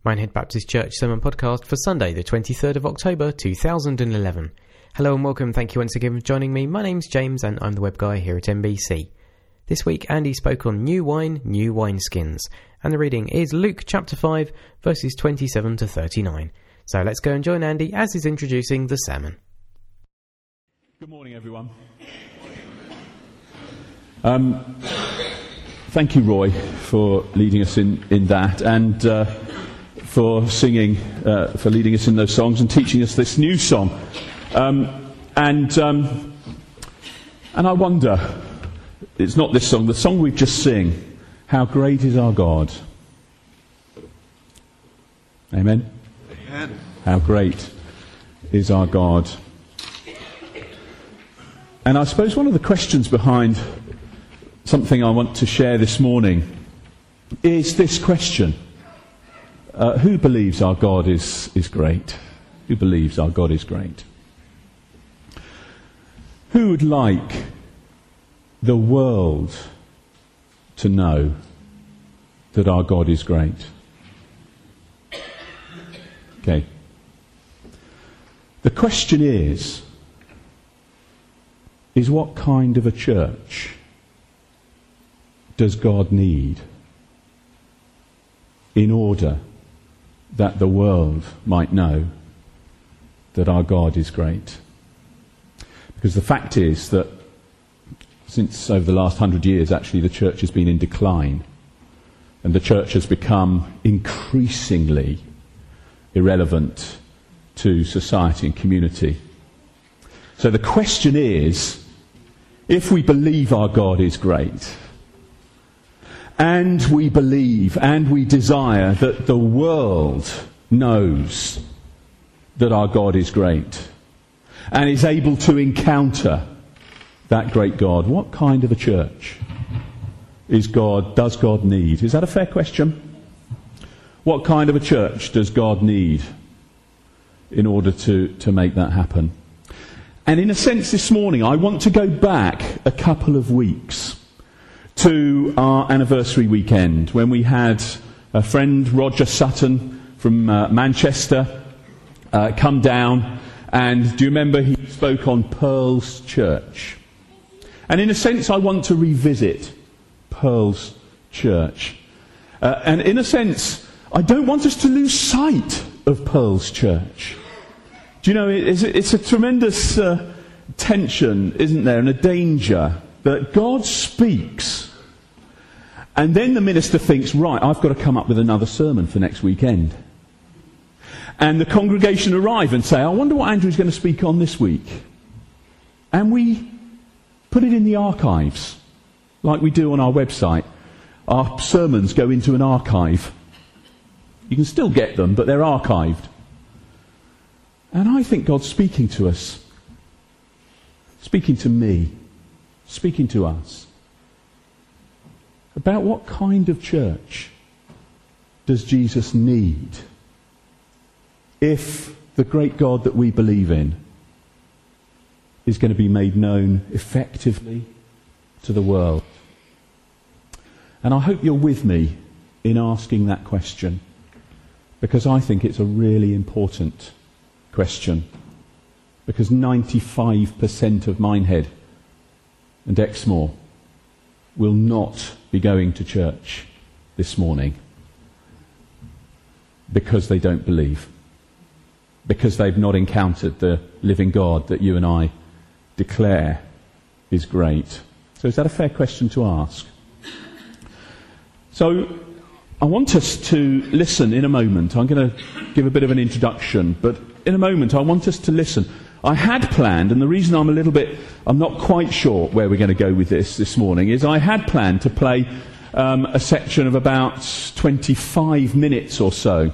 Minehead Baptist Church Sermon Podcast for Sunday, the 23rd of October, 2011. Hello and welcome. Thank you once again for joining me. My name's James and I'm the web guy here at NBC. This week, Andy spoke on new wine, new wineskins. And the reading is Luke chapter 5, verses 27 to 39. So let's go and join Andy as he's introducing the sermon. Good morning, everyone. Thank you, Roy, for leading us in that, and for singing, for leading us in those songs and teaching us this new song. And I wonder, it's not this song, the song we've just sing, how great is our God. Amen? Amen. How great is our God. And I suppose one of the questions behind something I want to share this morning is this question. Who believes our God is great? Who believes our God is great? Who would like the world to know that our God is great? Okay. The question is what kind of a church does God need in order that the world might know that our God is great? Because the fact is that since over the last 100 years, actually, the church has been in decline, and the church has become increasingly irrelevant to society and community. So the question is, if we believe our God is great, and we believe and we desire that the world knows that our God is great and is able to encounter that great God, what kind of a church does God need? Is that a fair question? What kind of a church does God need in order to make that happen? And in a sense this morning I want to go back a couple of weeks to our anniversary weekend when we had a friend, Roger Sutton from Manchester, come down, and do you remember he spoke on Pearl's Church? And in a sense I want to revisit Pearl's Church. And in a sense I don't want us to lose sight of Pearl's Church. Do you know, it's a tremendous tension, isn't there, and a danger that God speaks, and then the minister thinks, right, I've got to come up with another sermon for next weekend. And the congregation arrive and say, I wonder what Andrew's going to speak on this week. And we put it in the archives, like we do on our website. Our sermons go into an archive. You can still get them, but they're archived. And I think God's speaking to us, speaking to me, speaking to us, about what kind of church does Jesus need if the great God that we believe in is going to be made known effectively to the world. And I hope you're with me in asking that question, because I think it's a really important question, because 95% of Minehead and Exmoor will not be going to church this morning because they don't believe, because they've not encountered the living God that you and I declare is great. So is that a fair question to ask? So I want us to listen in a moment. I'm going to give a bit of an introduction, but in a moment I want us to listen. I had planned, and the reason I'm not quite sure where we're going to go with this morning, is I had planned to play a section of about 25 minutes or so.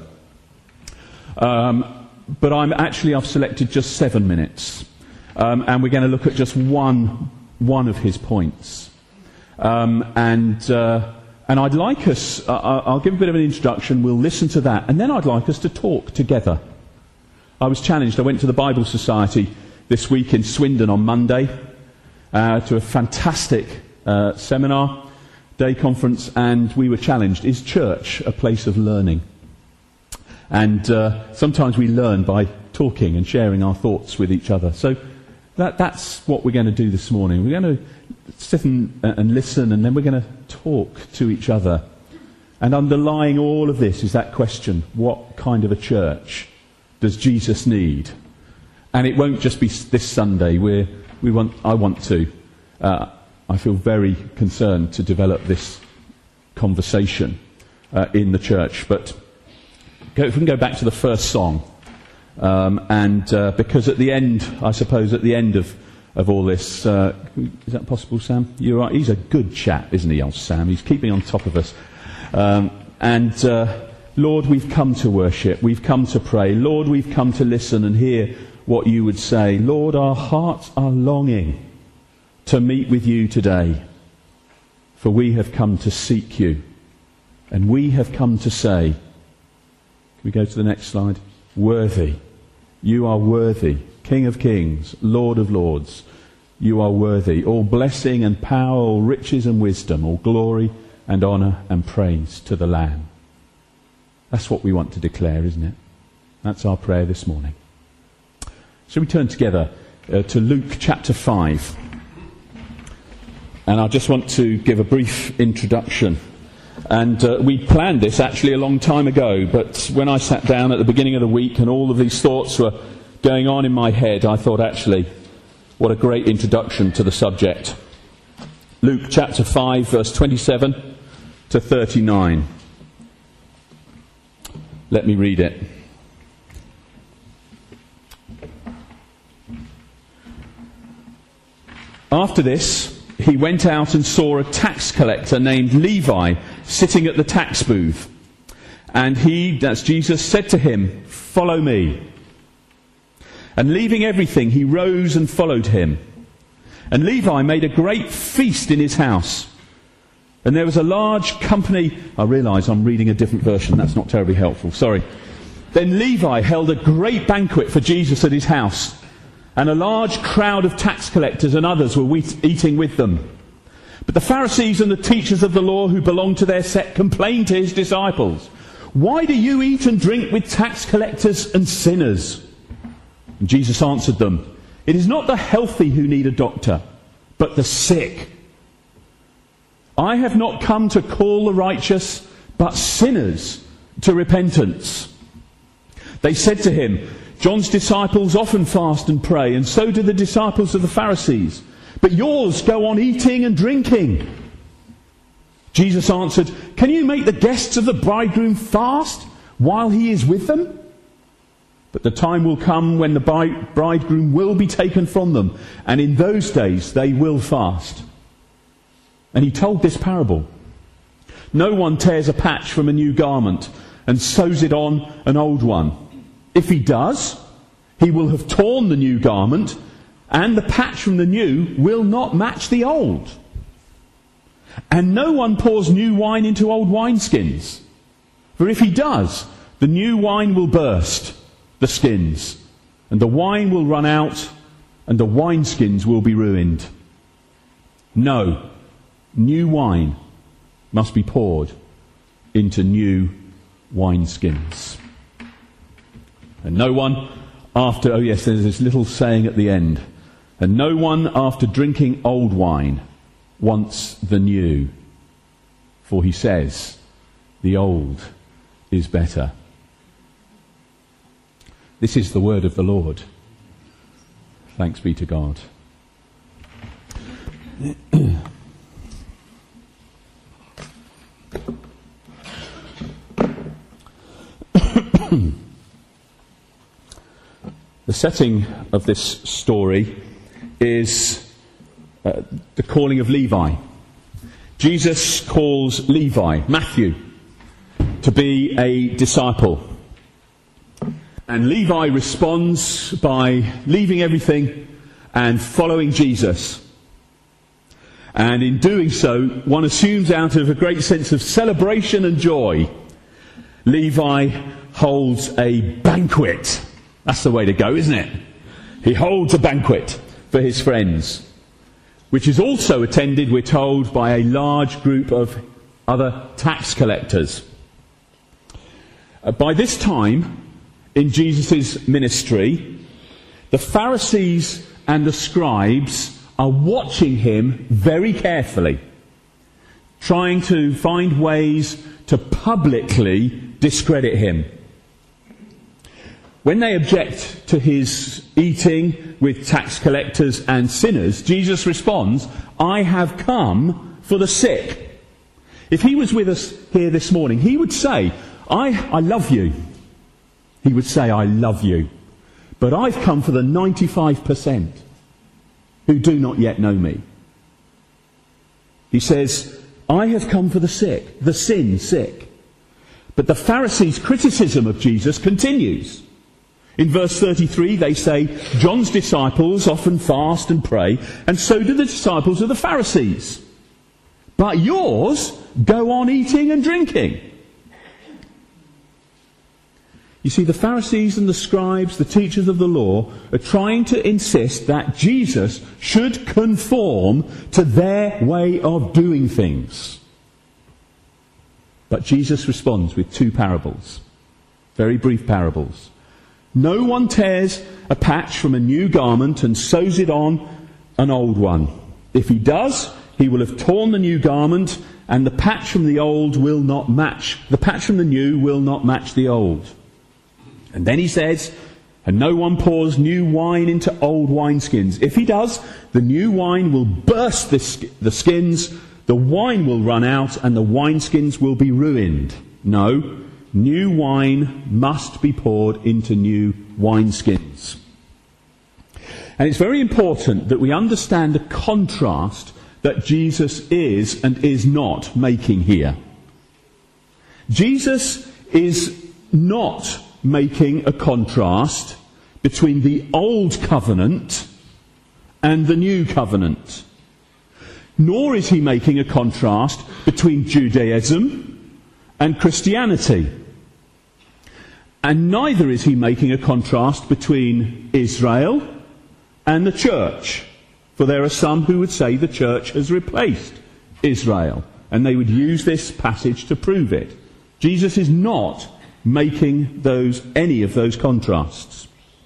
But I've selected just 7 minutes. And we're going to look at just one of his points. And I'd like us, I'll give a bit of an introduction, we'll listen to that, and then I'd like us to talk together. I was challenged. I went to the Bible Society this week in Swindon on Monday to a fantastic seminar, day conference, and we were challenged, is church a place of learning? And sometimes we learn by talking and sharing our thoughts with each other. So that's what we're going to do this morning. We're going to sit and listen, and then we're going to talk to each other. And underlying all of this is that question: what kind of a church does Jesus need? And it won't just be this Sunday. I feel very concerned to develop this conversation in the church. But if we can go back to the first song, because at the end, I suppose, at the end of all this, is that possible, Sam? You're right. He's a good chap, isn't he, old Sam? He's keeping on top of us. Lord, we've come to worship. We've come to pray. Lord, we've come to listen and hear what you would say. Lord, our hearts are longing to meet with you today, for we have come to seek you, and we have come to say, can we go to the next slide? Worthy. You are worthy. King of kings, Lord of lords. You are worthy. All blessing and power, all riches and wisdom, all glory and honour and praise to the Lamb. That's what we want to declare, isn't it? That's our prayer this morning. So we turn together to Luke chapter 5. And I just want to give a brief introduction. And we planned this actually a long time ago, but when I sat down at the beginning of the week and all of these thoughts were going on in my head, I thought, actually, what a great introduction to the subject. Luke chapter 5, verse 27 to 39. Let me read it. After this, he went out and saw a tax collector named Levi sitting at the tax booth. And he, that's Jesus, said to him, "Follow me." And leaving everything, he rose and followed him. And Levi made a great feast in his house. And there was a large company. I realise I'm reading a different version. That's not terribly helpful. Sorry. Then Levi held a great banquet for Jesus at his house. And a large crowd of tax collectors and others were eating with them. But the Pharisees and the teachers of the law who belonged to their sect complained to his disciples, "Why do you eat and drink with tax collectors and sinners?" And Jesus answered them, "It is not the healthy who need a doctor, but the sick. I have not come to call the righteous, but sinners to repentance." They said to him, "John's disciples often fast and pray, and so do the disciples of the Pharisees. But yours go on eating and drinking." Jesus answered, "Can you make the guests of the bridegroom fast while he is with them? But the time will come when the bridegroom will be taken from them, and in those days they will fast." And he told this parable. "No one tears a patch from a new garment and sews it on an old one. If he does, he will have torn the new garment, and the patch from the new will not match the old. And no one pours new wine into old wineskins. For if he does, the new wine will burst the skins, and the wine will run out, and the wineskins will be ruined. No, new wine must be poured into new wineskins. And no one after," oh yes, there's this little saying at the end, "and no one after drinking old wine wants the new. For he says, the old is better." This is the word of the Lord. Thanks be to God. The setting of this story is the calling of Levi. Jesus calls Levi, Matthew, to be a disciple. And Levi responds by leaving everything and following Jesus. And in doing so, one assumes out of a great sense of celebration and joy, Levi holds a banquet. That's the way to go, isn't it? He holds a banquet for his friends, which is also attended, we're told, by a large group of other tax collectors. By this time in Jesus' ministry, the Pharisees and the scribes are watching him very carefully, trying to find ways to publicly discredit him. When they object to his eating with tax collectors and sinners, Jesus responds, "I have come for the sick." If he was with us here this morning, he would say, I love you. He would say, "I love you. But I've come for the 95% who do not yet know me." He says, "I have come for the sick, the sin sick." But the Pharisees' criticism of Jesus continues. In verse 33 they say, "John's disciples often fast and pray, and so do the disciples of the Pharisees. But yours go on eating and drinking." You see, the Pharisees and the scribes, the teachers of the law, are trying to insist that Jesus should conform to their way of doing things. But Jesus responds with two parables, very brief parables. No one tears a patch from a new garment and sews it on an old one. If he does, he will have torn the new garment, and the patch from the new will not match the old. And then he says, and no one pours new wine into old wineskins. If he does, the new wine will burst the skins, the wine will run out, and the wineskins will be ruined. No, new wine must be poured into new wineskins. And it's very important that we understand the contrast that Jesus is and is not making here. Jesus is not making a contrast between the old covenant and the new covenant. Nor is he making a contrast between Judaism and Christianity. And neither is he making a contrast between Israel and the church. For there are some who would say the church has replaced Israel, and they would use this passage to prove it. Jesus is not making any of those contrasts.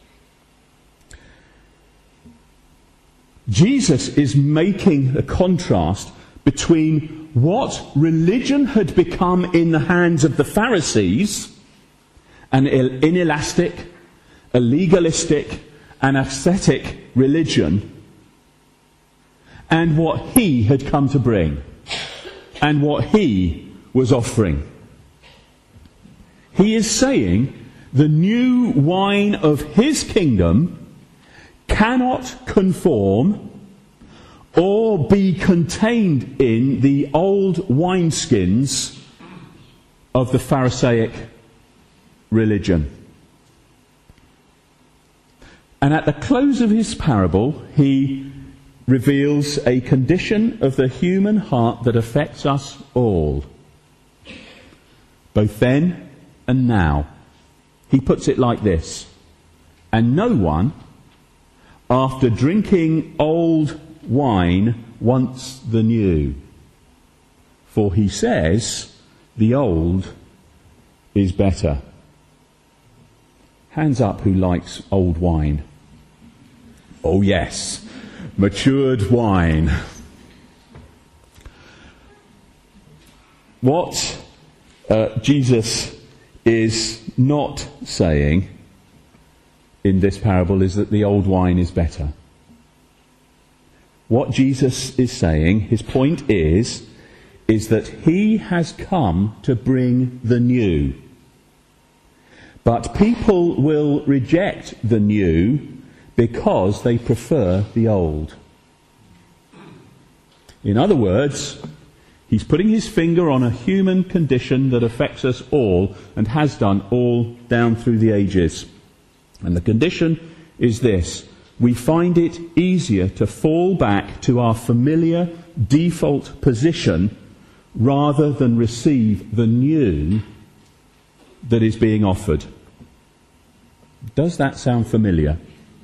Jesus is making a contrast between what religion had become in the hands of the Pharisees, an inelastic, a legalistic, an ascetic religion, and what he had come to bring, and what he was offering. He is saying the new wine of his kingdom cannot conform or be contained in the old wineskins of the Pharisaic religion. And at the close of his parable, he reveals a condition of the human heart that affects us all, both then and now. He puts it like this: and no one, after drinking old wine, wants the new, for he says the old is better. Hands up who likes old wine. Oh yes, matured wine. What Jesus is not saying in this parable is that the old wine is better. What Jesus is saying, his point is that he has come to bring the new. But people will reject the new because they prefer the old. In other words, he's putting his finger on a human condition that affects us all and has done all down through the ages. And the condition is this: we find it easier to fall back to our familiar default position rather than receive the new that is being offered. Does that sound familiar?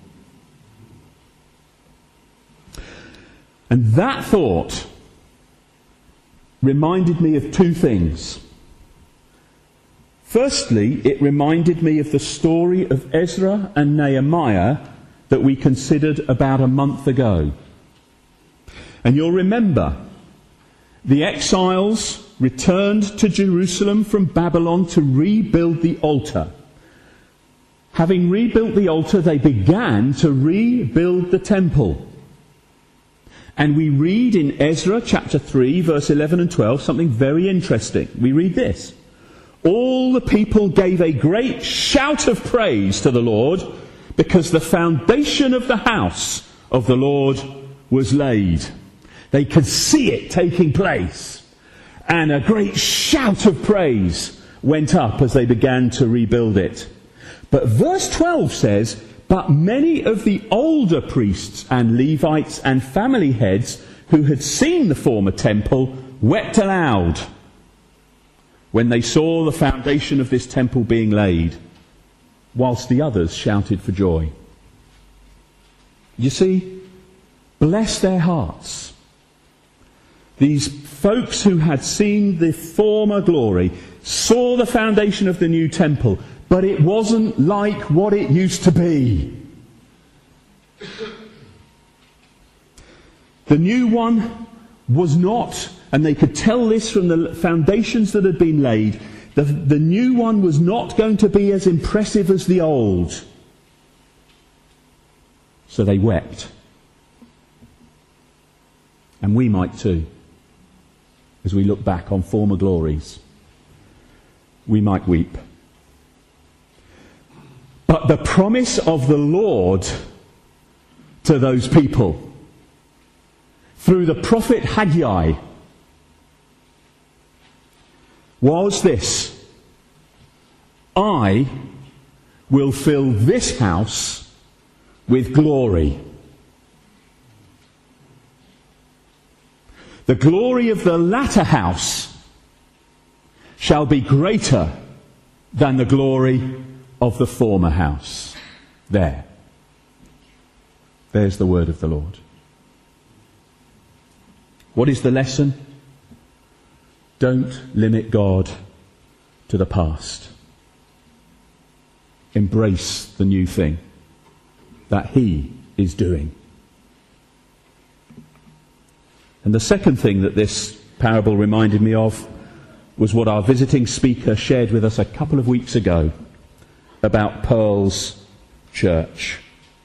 And that thought reminded me of two things. Firstly, it reminded me of the story of Ezra and Nehemiah that we considered about a month ago. And you'll remember, the exiles returned to Jerusalem from Babylon to rebuild the altar. Having rebuilt the altar, they began to rebuild the temple. And we read in Ezra chapter 3, verse 11 and 12, something very interesting. We read this. All the people gave a great shout of praise to the Lord because the foundation of the house of the Lord was laid. They could see it taking place. And a great shout of praise went up as they began to rebuild it. But verse 12 says, but many of the older priests and Levites and family heads who had seen the former temple wept aloud when they saw the foundation of this temple being laid, whilst the others shouted for joy. You see, bless their hearts. These folks who had seen the former glory saw the foundation of the new temple, but it wasn't like what it used to be. The new one was not, and they could tell this from the foundations that had been laid, the new one was not going to be as impressive as the old. So they wept. And we might too, as we look back on former glories. We might weep. But the promise of the Lord to those people, through the prophet Haggai, was this: I will fill this house with glory. The glory of the latter house shall be greater than the glory of the former house. There's the word of the Lord. What is the lesson? Don't limit God to the past. Embrace the new thing that He is doing. And the second thing that this parable reminded me of was what our visiting speaker shared with us a couple of weeks ago about Pearl's church.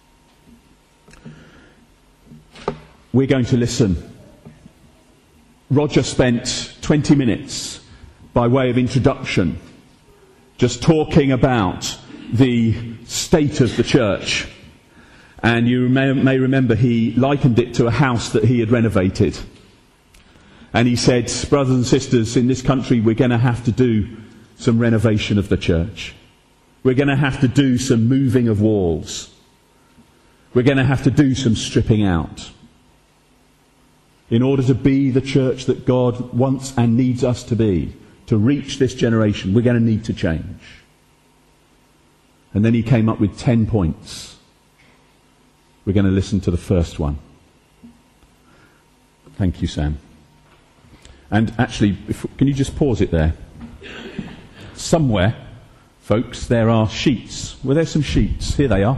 We're going to listen. Roger spent 20 minutes by way of introduction just talking about the state of the church. And you may remember he likened it to a house that he had renovated. And he said, brothers and sisters, in this country we're going to have to do some renovation of the church. We're going to have to do some moving of walls. We're going to have to do some stripping out. In order to be the church that God wants and needs us to be, to reach this generation, we're going to need to change. And then he came up with 10 points. We're going to listen to the first one. Thank you, Sam. And actually, can you just pause it there? Somewhere, folks, there are sheets. Well, there's some sheets. Here they are.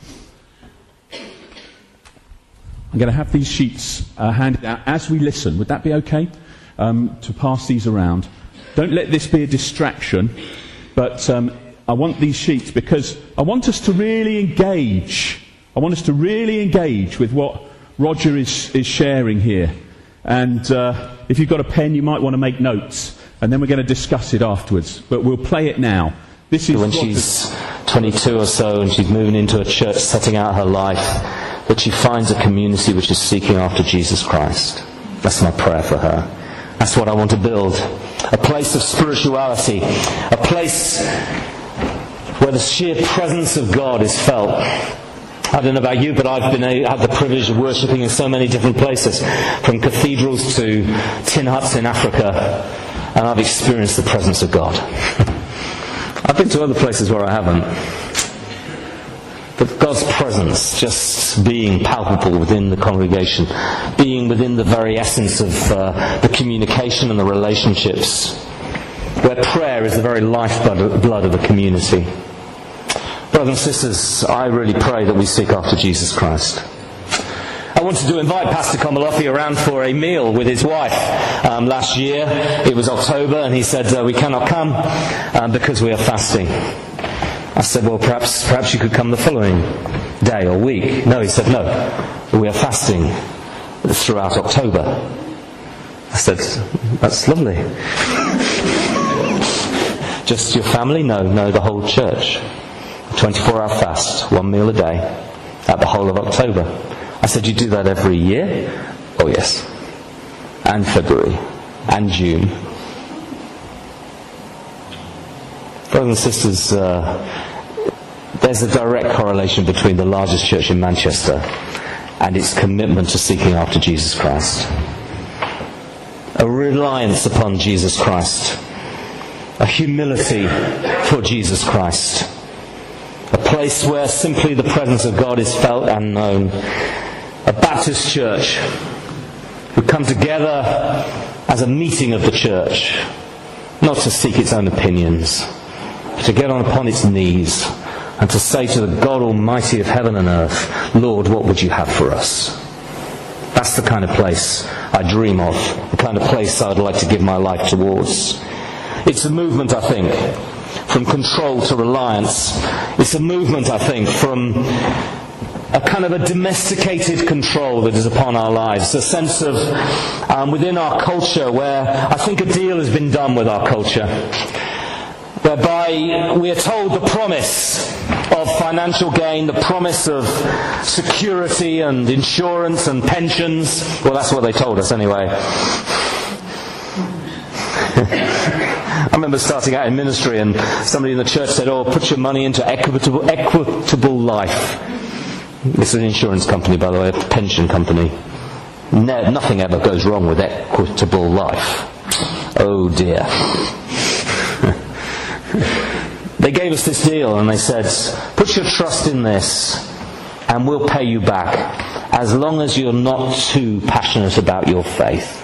I'm going to have these sheets handed out as we listen. Would that be okay? To pass these around. Don't let this be a distraction, but I want these sheets because I want us to really engage. I want us to really engage with what Roger is sharing here. And if you've got a pen, you might want to make notes. And then we're going to discuss it afterwards. But we'll play it now. This is when she's 22 or so and she's moving into a church, setting out her life, that she finds a community which is seeking after Jesus Christ. That's my prayer for her. That's what I want to build. A place of spirituality. A place where the sheer presence of God is felt. I don't know about you, but I've had the privilege of worshipping in so many different places, from cathedrals to tin huts in Africa, and I've experienced the presence of God. I've been to other places where I haven't. But God's presence just being palpable within the congregation, being within the very essence of the communication and the relationships. where prayer is the very lifeblood of the community. Brothers and sisters, I really pray that we seek after Jesus Christ. I wanted to invite Pastor Komalofi around for a meal with his wife last year. It was October, and he said, we cannot come because we are fasting. I said, well, perhaps you could come the following day or week. No, he said, no, we are fasting throughout October. I said, that's lovely. Just your family? No, the whole church. 24-hour fast, 1 meal a day, at the whole of October. I said, you do that every year? Oh yes. And February. And June. Brothers and sisters, there's a direct correlation between the largest church in Manchester and its commitment to seeking after Jesus Christ. A reliance upon Jesus Christ. A humility for Jesus Christ. A place where simply the presence of God is felt and known. A Baptist church who come together as a meeting of the church, not to seek its own opinions, but to get upon its knees and to say to the God Almighty of heaven and earth, Lord, what would you have for us? That's the kind of place I dream of, the kind of place I'd like to give my life towards. It's a movement, I think, from control to reliance. It's a movement, I think, from a kind of a domesticated control that is upon our lives. A sense of, within our culture, where I think a deal has been done with our culture, whereby we are told the promise of financial gain, the promise of security and insurance and pensions. Well, that's what they told us anyway. I remember starting out in ministry and somebody in the church said, oh, put your money into Equitable Life. This is an insurance company, by the way, a pension company. Nothing ever goes wrong with Equitable Life. Oh dear. They gave us this deal and they said, put your trust in this and we'll pay you back as long as you're not too passionate about your faith.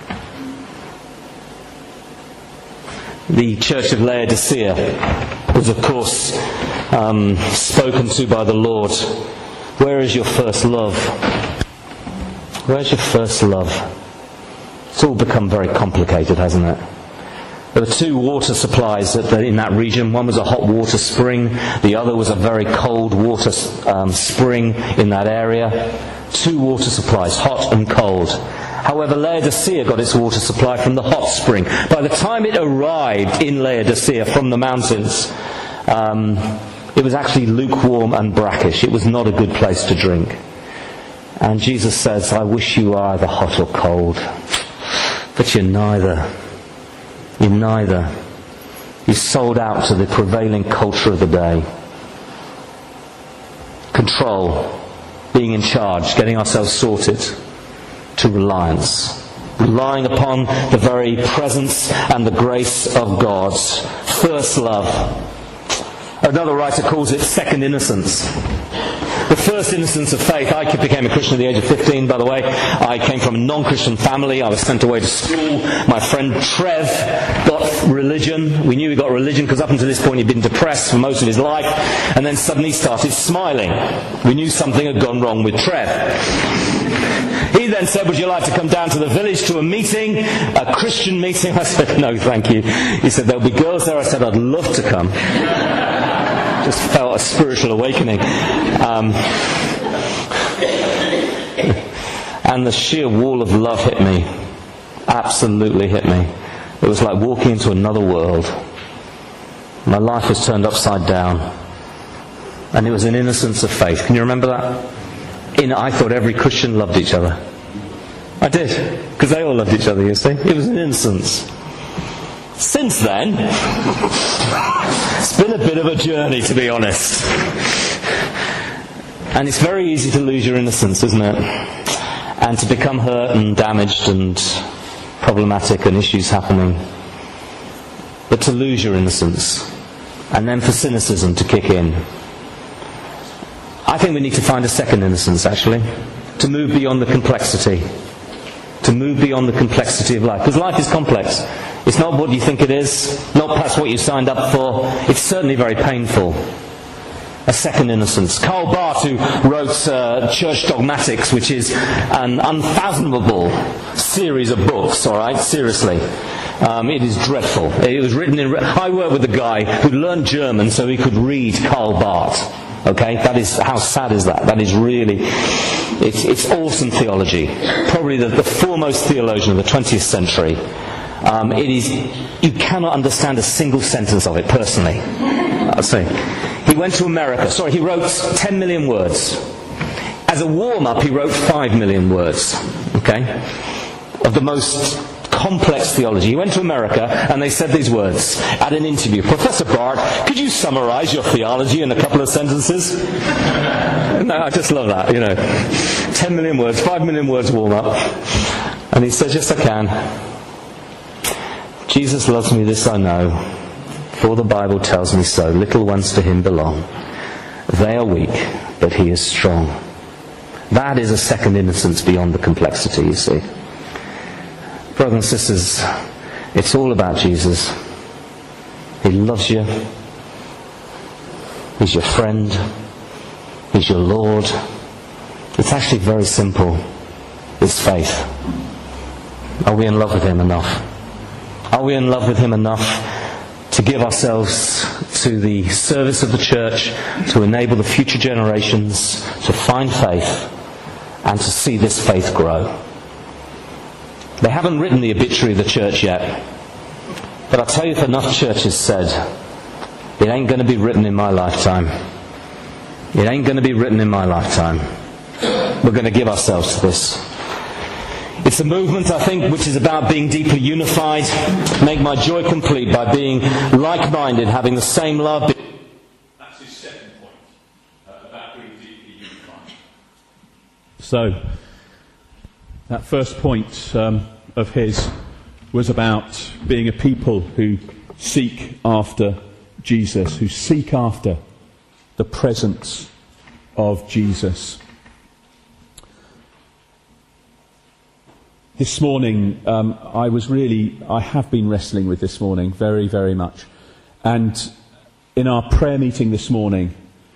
The church of Laodicea was, of course, spoken to by the Lord. Where is your first love? Where's your first love? It's all become very complicated, hasn't it? There were 2 water supplies in that region. One was a hot water spring. The other was a very cold water spring in that area. 2 water supplies, hot and cold. However, Laodicea got its water supply from the hot spring. By the time it arrived in Laodicea from the mountains, it was actually lukewarm and brackish. It was not a good place to drink. And Jesus says, I wish you were either hot or cold. But you're neither. You're neither. You sold out to the prevailing culture of the day. Control, being in charge, getting ourselves sorted, to reliance. Relying upon the very presence and the grace of God's first love. Another writer calls it second innocence. The first innocence of faith. I became a Christian at the age of 15, by the way. I came from a non-Christian family. I was sent away to school. My friend Trev got religion. We knew he got religion because up until this point he'd been depressed for most of his life. And then suddenly started smiling. We knew something had gone wrong with Trev. He then said, would you like to come down to the village to a meeting, a Christian meeting? I said, no, thank you. He said, there'll be girls there. I said, I'd love to come. Just felt a spiritual awakening. And the sheer wall of love hit me. Absolutely hit me. It was like walking into another world. My life was turned upside down. And it was an innocence of faith. Can you remember that? I thought every Christian loved each other. I did. Because they all loved each other, you see. It was an innocence. Since then, it's been a bit of a journey, to be honest. And it's very easy to lose your innocence, isn't it? And to become hurt and damaged and problematic and issues happening. But to lose your innocence. And then for cynicism to kick in. I think we need to find a second innocence, actually. To move beyond the complexity. to move beyond the complexity of life. Because life is complex. It's not what you think it is, not perhaps what you signed up for. It's certainly very painful. A second innocence. Karl Barth, who wrote Church Dogmatics, which is an unfathomable series of books, all right, seriously. It is dreadful. It was written in... I worked with a guy who learned German so he could read Karl Barth. Okay? That is... How sad is that? That is really... It's awesome theology. Probably the foremost theologian of the 20th century. It is... You cannot understand a single sentence of it, personally. I'll say. He went to America. Sorry, he wrote 10 million words. As a warm-up, he wrote 5 million words. Okay? Of the most complex theology. He went to America and they said these words at an interview. Professor Barth, could you summarize your theology in a couple of sentences? No, I just love that, 10 million words, 5 million words warm-up. And he says, yes, I can. Jesus loves me, this I know. For the Bible tells me so. Little ones to him belong. They are weak, but he is strong. That is a second innocence beyond the complexity, you see. Brothers and sisters, it's all about Jesus. He loves you. He's your friend. He's your Lord. It's actually very simple. It's faith. Are we in love with him enough? Are we in love with him enough to give ourselves to the service of the church, to enable the future generations to find faith and to see this faith grow? They haven't written the obituary of the church yet, but I'll tell you, if enough churches said, it ain't going to be written in my lifetime. It ain't going to be written in my lifetime. We're going to give ourselves to this. It's a movement, I think, which is about being deeply unified. Make my joy complete by being like-minded, having the same love. That's his second point, about being deeply unified. So, that first point of his was about being a people who seek after Jesus, who seek after the presence of Jesus. This morning, I have been wrestling with this morning very, very much. And in our prayer meeting this morning,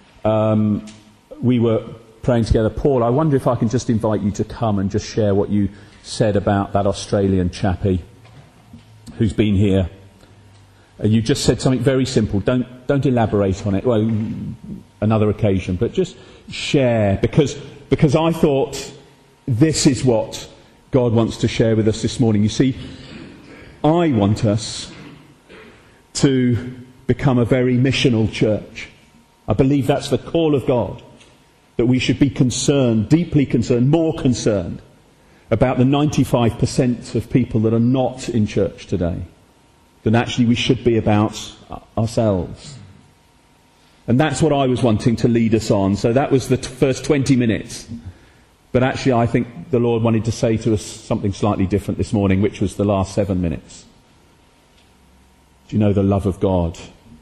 we were praying together. Paul, I wonder if I can just invite you to come and just share what you said about that Australian chappie who's been here. You just said something very simple. Don't elaborate on it. Well, another occasion, but just share, because I thought this is what God wants to share with us this morning. You see, I want us to become a very missional church. I believe that's the call of God, that we should be concerned, deeply concerned, more concerned about the 95% of people that are not in church today than actually we should be about ourselves. And that's what I was wanting to lead us on. So that was the first 20 minutes. But actually I think the Lord wanted to say to us something slightly different this morning, which was the last 7 minutes. Do you know the love of God?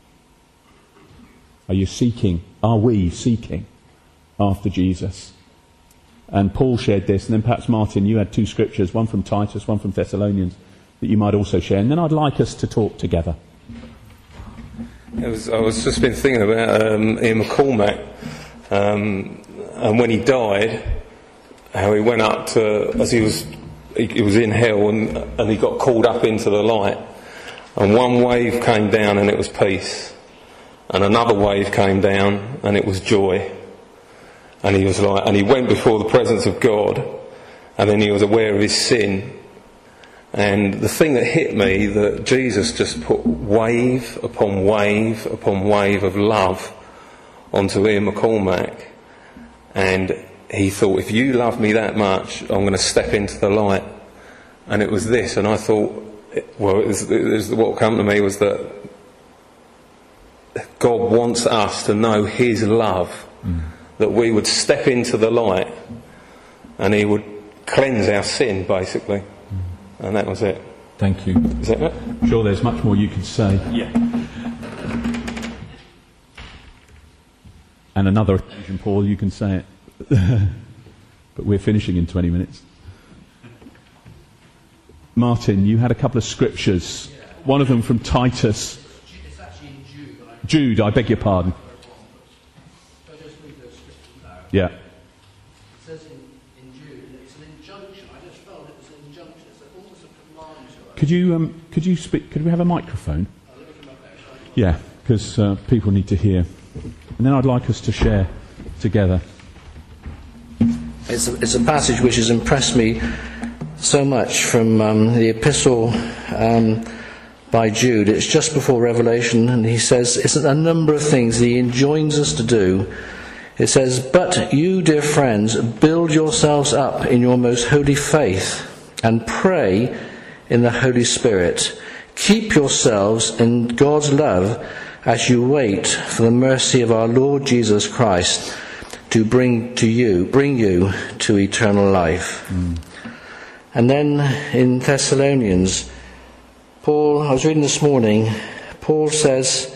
Are we seeking after Jesus? And Paul shared this, and then perhaps Martin, you had 2 scriptures, one from Titus, one from Thessalonians, that you might also share. And then I'd like us to talk together. I was just been thinking about Ian McCormack, and when he died, how he went up to, as he was in hell, and he got called up into the light, and one wave came down and it was peace, and another wave came down and it was joy, and he went before the presence of God, and then he was aware of his sin. And the thing that hit me, that Jesus just put wave upon wave upon wave of love onto Ian McCormack, and he thought, if you love me that much, I'm going to step into the light. And it was this, and I thought, what came to me was that God wants us to know his love, that we would step into the light and he would cleanse our sin, basically. And that was it. Thank you. Is that it? I'm sure there's much more you could say. Yeah. And another occasion, Paul, you can say it. But we're finishing in 20 minutes. Martin, you had a couple of scriptures. One of them from Titus. It's actually in Jude. Jude, I beg your pardon. So I just read those scriptures now. Yeah. It says in Jude, it's an injunction. I just felt it was an injunction. It's almost a command to us. Could you speak? Could we have a microphone? Yeah, because people need to hear. And then I'd like us to share together. It's a passage which has impressed me so much from the epistle by Jude. It's just before Revelation, and he says it's a number of things he enjoins us to do. It says, "But you, dear friends, build yourselves up in your most holy faith and pray in the Holy Spirit. Keep yourselves in God's love as you wait for the mercy of our Lord Jesus Christ to bring you to eternal life." And then in Thessalonians, Paul, I was reading this morning, Paul says,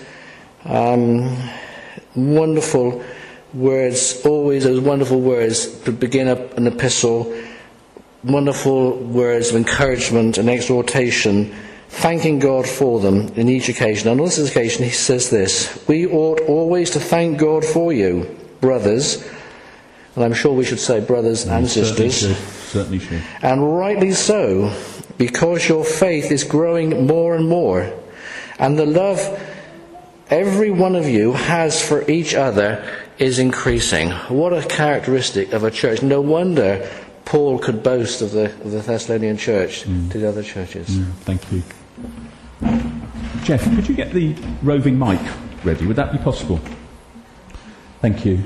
wonderful words, always those wonderful words to begin up an epistle, wonderful words of encouragement and exhortation, thanking God for them in each occasion. On this occasion he says this: "We ought always to thank God for you, brothers," and I'm sure we should say brothers and sisters, Certainly should. "and rightly so, because your faith is growing more and more, and the love every one of you has for each other is increasing." What a characteristic of a church. No wonder Paul could boast of the Thessalonian church to the other churches. Thank you. Jeff, could you get the roving mic ready? Would that be possible? Thank you.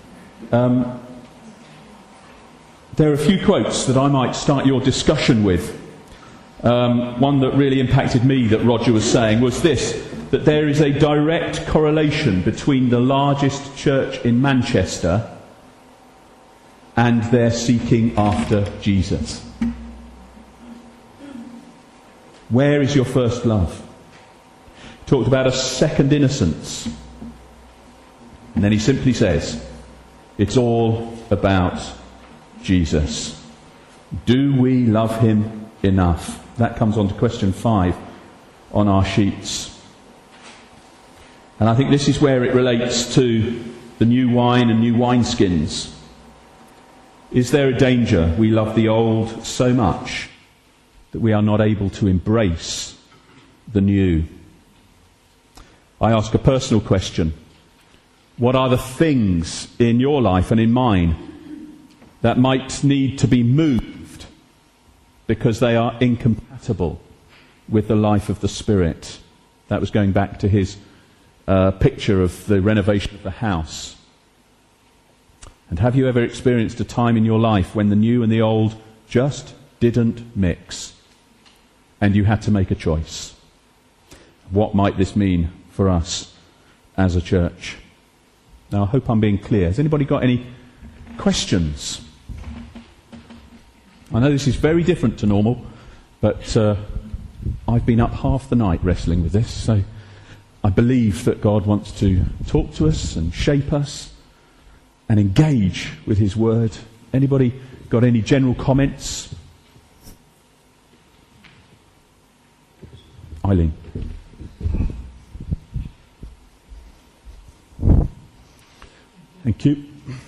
There are a few quotes that I might start your discussion with. One that really impacted me that Roger was saying was this, that there is a direct correlation between the largest church in Manchester and their seeking after Jesus. Where is your first love? Talked about a second innocence. And then he simply says, it's all about Jesus. Do we love him enough? That comes on to question 5 on our sheets. And I think this is where it relates to the new wine and new wineskins. Is there a danger we love the old so much that we are not able to embrace the new? I ask a personal question. What are the things in your life and in mine that might need to be moved because they are incompatible with the life of the Spirit? That was going back to his picture of the renovation of the house. And have you ever experienced a time in your life when the new and the old just didn't mix and you had to make a choice? What might this mean for us as a church? Now, I hope I'm being clear. Has anybody got any questions? I know this is very different to normal, but I've been up half the night wrestling with this, so I believe that God wants to talk to us and shape us and engage with his word. Anybody got any general comments? Eileen. Thank you.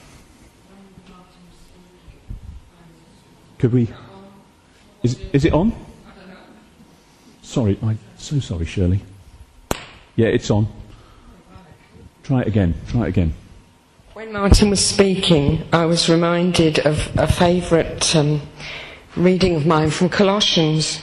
Could we... Is it on? Sorry, I'm so sorry, Shirley. Yeah, it's on. Try it again. When Martin was speaking, I was reminded of a favourite reading of mine from Colossians.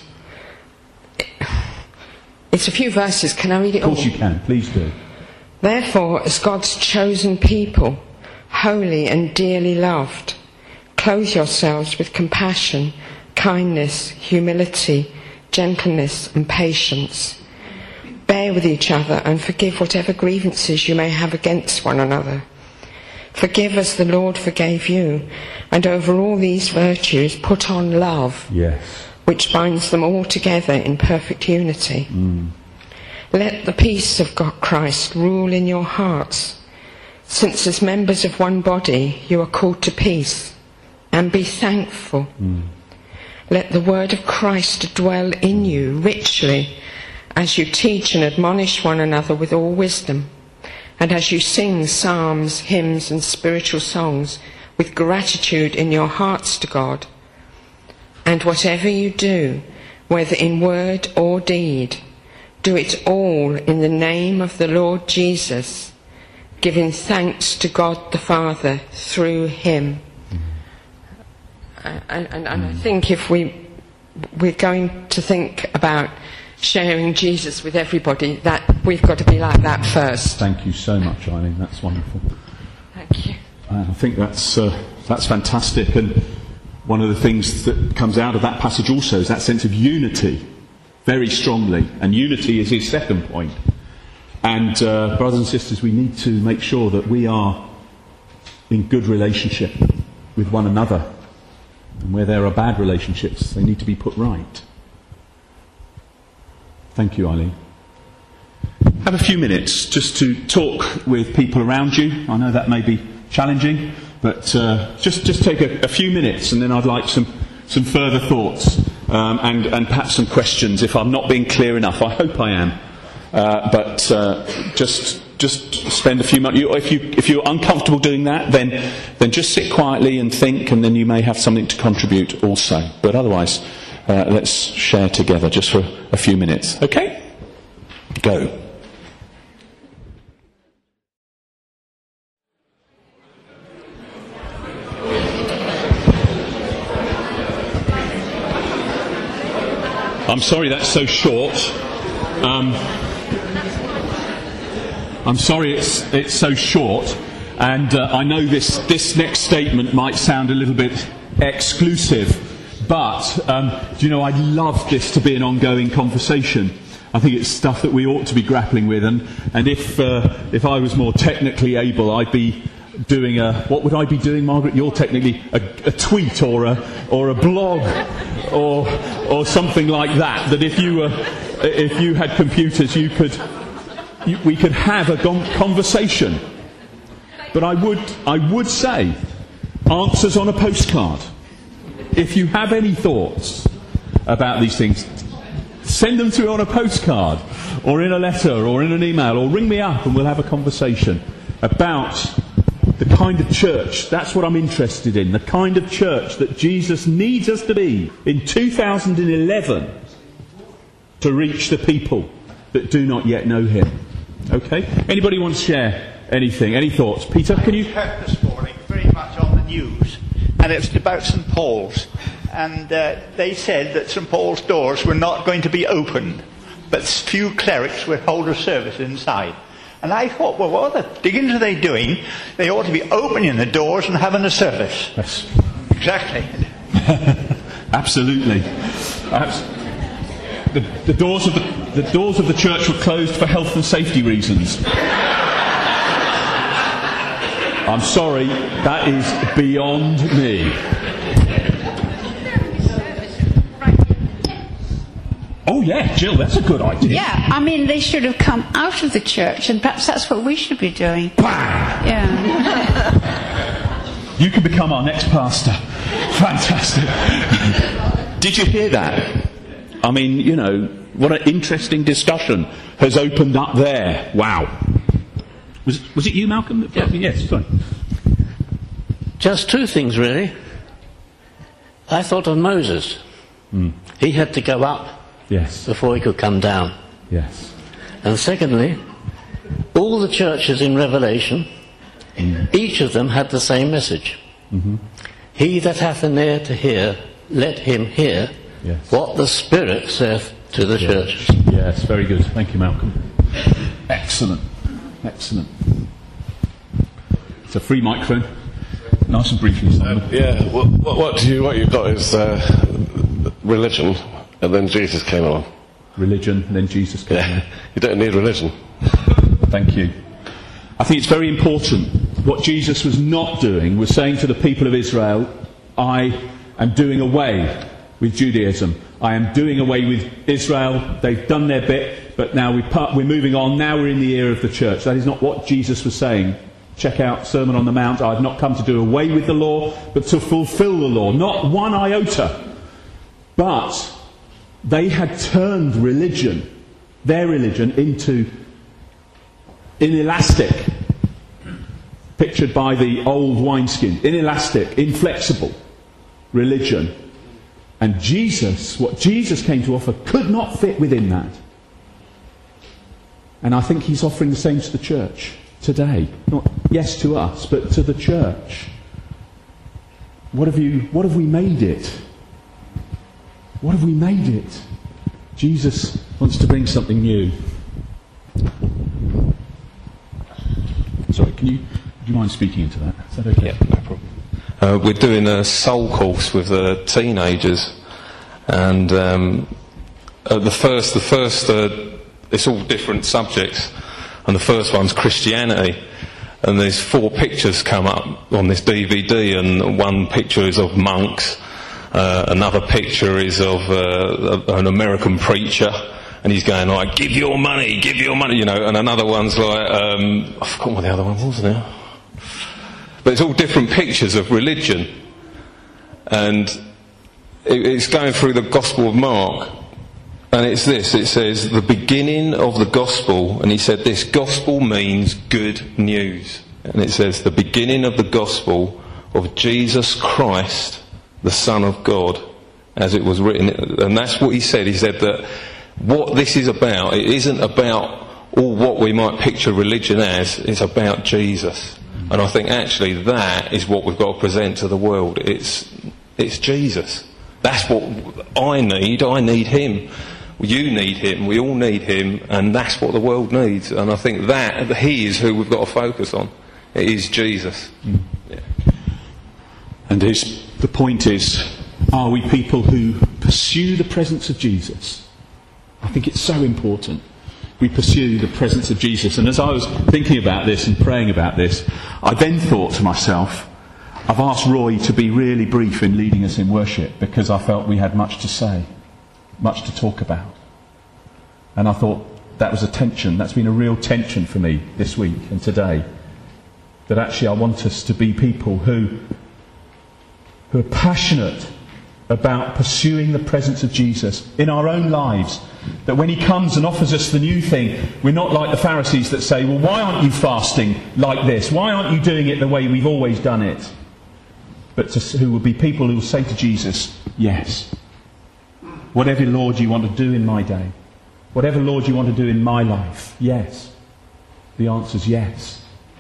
It's a few verses. Can I read it all? Of course you can. Please do. Therefore, as God's chosen people, holy and dearly loved, clothe yourselves with compassion, kindness, humility, gentleness and patience. Bear with each other and forgive whatever grievances you may have against one another. Forgive as the Lord forgave you, and over all these virtues put on love, yes, which binds them all together in perfect unity. Let the peace of God Christ rule in your hearts, since as members of one body you are called to peace, and be thankful. Let the word of Christ dwell in you richly, as you teach and admonish one another with all wisdom, and as you sing psalms, hymns and spiritual songs with gratitude in your hearts to God. And whatever you do, whether in word or deed, do it all in the name of the Lord Jesus, giving thanks to God the Father through him. And I think if we're going to think about sharing Jesus with everybody, that we've got to be like that first. Thank you so much, Eileen. That's wonderful. Thank you. I think that's fantastic. And one of the things that comes out of that passage also is that sense of unity, very strongly. And unity is his second point. And brothers and sisters, we need to make sure that we are in good relationship with one another. And where there are bad relationships, they need to be put right. Thank you, Eileen. Have a few minutes just to talk with people around you. I know that may be challenging, but just take a few minutes, and then I'd like some further thoughts and perhaps some questions if I'm not being clear enough. I hope I am. But just spend a few minutes. If you're uncomfortable doing that, then just sit quietly and think, and then you may have something to contribute also. But otherwise, let's share together just for a few minutes. Okay? Go. I'm sorry that's so short. I'm sorry it's so short, and I know this next statement might sound a little bit exclusive, but do you know, I'd love this to be an ongoing conversation. I think it's stuff that we ought to be grappling with, and if I was more technically able, I'd be doing what would I be doing, Margaret? You're technically a tweet or a blog or something like that. That if you had computers, we could have a conversation. But I would say, answers on a postcard. If you have any thoughts about these things, send them through on a postcard, or in a letter, or in an email, or ring me up and we'll have a conversation about the kind of church. That's what I'm interested in. The kind of church that Jesus needs us to be in 2011 to reach the people that do not yet know him. Okay? Anybody want to share anything? Any thoughts? Peter, can you? Heard this morning very much on the news, and it's about St Paul's. And they said that St Paul's doors were not going to be opened, but few clerics would hold a service inside. And I thought, well, what the diggings are they doing? They ought to be opening the doors and having a service. Yes. Exactly. Absolutely. The doors of the church were closed for health and safety reasons. I'm sorry, that is beyond me. Oh yeah, Jill, that's a good idea. Yeah, I mean, they should have come out of the church, and perhaps that's what we should be doing. Bang! Yeah. You can become our next pastor. Fantastic. Did you hear that? I mean, you know, what an interesting discussion has opened up there. Wow. Was it you, Malcolm? Yeah. Yes, sorry. Just two things, really. I thought of Moses. He had to go up before he could come down. Yes. And secondly, all the churches in Revelation, each of them had the same message. Mm-hmm. He that hath an ear to hear, let him hear what the Spirit saith to the churches. Yes, very good. Thank you, Malcolm. Excellent. Excellent. It's a free microphone. Nice and briefly, Simon. What you've got is religion, and then Jesus came along. Religion, and then Jesus came along. You don't need religion. Thank you. I think it's very important. What Jesus was not doing was saying to the people of Israel, I am doing away with Judaism. I am doing away with Israel. They've done their bit, but now we're moving on. Now we're in the era of the church. That is not what Jesus was saying. Check out Sermon on the Mount. I have not come to do away with the law, but to fulfill the law. Not one iota But they had turned religion, their religion, into inelastic, pictured by the old wineskin, inelastic, inflexible religion. And Jesus, what Jesus came to offer, could not fit within that. And I think he's offering the same to the church today. Not, yes, to us, but to the church. What have we made it? What have we made it? Jesus wants to bring something new. Sorry, do you mind speaking into that? Is that okay? Yeah, no problem. We're doing a soul course with teenagers, and the first, it's all different subjects, and the first one's Christianity. And there's 4 pictures come up on this DVD, and one picture is of monks, another picture is of an American preacher, and he's going like, give your money, you know, and another one's like, I forgot what the other one was now. But it's all different pictures of religion, and it's going through the Gospel of Mark, and it's this, it says, the beginning of the Gospel, and he said this, gospel means good news, and it says, the beginning of the Gospel of Jesus Christ, the Son of God, as it was written, and that's what he said that what this is about, it isn't about all what we might picture religion as, it's about Jesus. And I think actually that is what we've got to present to the world. It's Jesus. That's what I need him. You need him, we all need him, and that's what the world needs. And I think that he is who we've got to focus on. It is Jesus. Yeah. And the point is, are we people who pursue the presence of Jesus? I think it's so important. We pursue the presence of Jesus. And as I was thinking about this and praying about this, I then thought to myself, I've asked Roy to be really brief in leading us in worship because I felt we had much to say, much to talk about. And I thought that was a tension. That's been a real tension for me this week and today. That actually I want us to be people who are passionate about pursuing the presence of Jesus in our own lives. That when he comes and offers us the new thing, we're not like the Pharisees that say, well, why aren't you fasting like this? Why aren't you doing it the way we've always done it? But who will be people who will say to Jesus, yes. Whatever, Lord, you want to do in my day. Whatever, Lord, you want to do in my life. Yes. The answer's yes.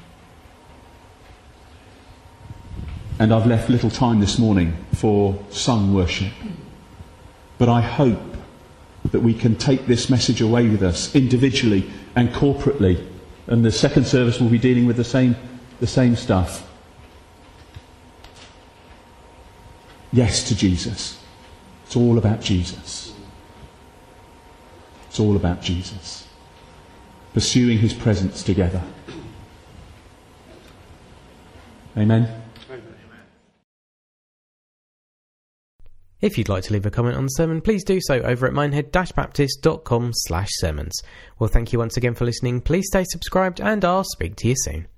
And I've left little time this morning for sung worship. But I hope that we can take this message away with us individually and corporately. And the second service will be dealing with the same stuff. Yes to Jesus. It's all about Jesus. It's all about Jesus. Pursuing his presence together. Amen. If you'd like to leave a comment on the sermon, please do so over at minehead-baptist.com/sermons. Well, thank you once again for listening. Please stay subscribed and I'll speak to you soon.